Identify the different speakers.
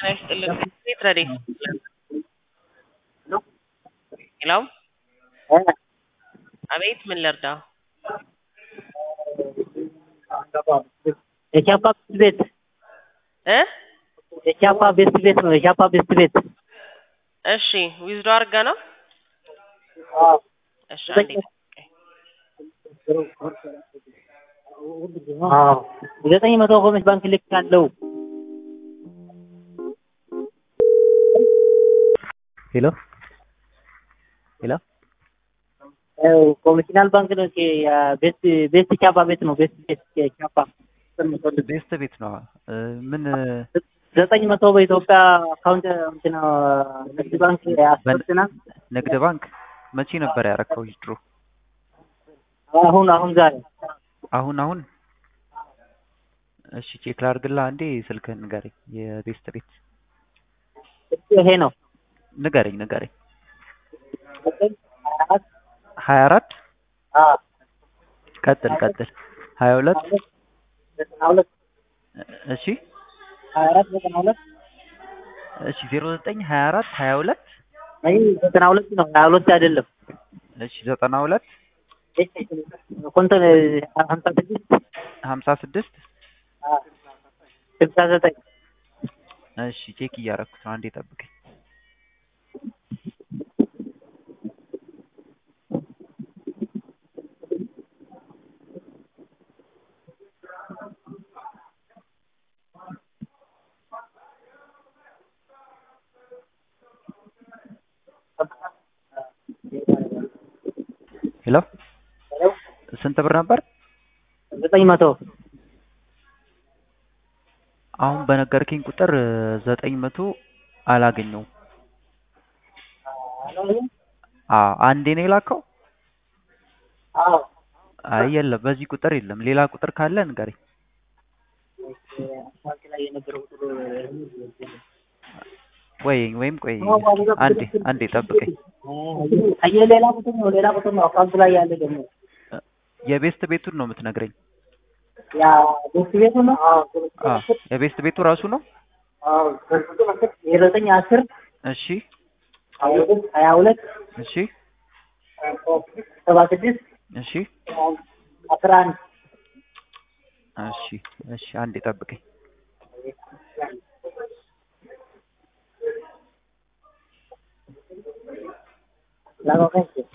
Speaker 1: ይስጥልን ትሬዲንግ ሄሎ አቤት ምን ልርዳ
Speaker 2: የቻፓ ቤት የቻፓ ቤት ነው የቻፓ ቤት
Speaker 1: እሺ ዊዝዶ አርጋ ነው እሺ አንዴ
Speaker 2: ዘጠኝ መቶ ኮሜርስ ባንክ ልክ ያለው ሄሎ ኮሜርሻል ባንክ ነው ቤስት ቻፓ ቤት ነው ቤስት ቻፓ
Speaker 3: ቤስት ቤት ነው ምን
Speaker 2: 900 በኢትዮጵያ አካውንት እንትና ንግድ ባንክ ያስፈርትና
Speaker 3: ንግድ ባንክ መቼ ነበር ያረከው ይድሮ
Speaker 2: አሁን ዛሬ
Speaker 3: አሁን እሺ ቼክ ላድርግላ አንዴ ስልክህን ንገረኝ የቤስት ቤት
Speaker 2: ይሄ ነው
Speaker 3: ንገረኝ 24 ቀጥል 22 እሺ
Speaker 2: 24
Speaker 3: እሺ 09 24 22
Speaker 2: አይ 92 ነው 22 አይደለም
Speaker 3: እሺ 92
Speaker 2: ኮንተ 56 69
Speaker 3: እሺ ቼክ እያደረኩት ነው አንዴ ጠብቀኝ ሄሎ ስንት ብር ነበር
Speaker 2: 900
Speaker 3: አሁን በነገርከኝ ቁጥር 900 አላገኘውም አንዴ ነው የላከው አይ የለም በዚህ ቁጥር የለም ሌላ ቁጥር ካለ ንገረኝ ወይም ቆይ አንዴ ጠብቀኝ
Speaker 2: ሌላ ቁጥር ነው አካውንት ላይ ያለ ደግሞ
Speaker 3: የቤስት ቤቱን ነው የምትነግረኝ
Speaker 2: ያ ቤስት ቤቱ ነው
Speaker 3: የቤስት ቤቱ ራሱ ነው
Speaker 2: የዘጠኝ 10
Speaker 3: እሺ
Speaker 2: 22
Speaker 3: እሺ
Speaker 2: 76
Speaker 3: እሺ
Speaker 2: 11
Speaker 3: እሺ አንዴ ጠብቀኝ
Speaker 2: ላጎ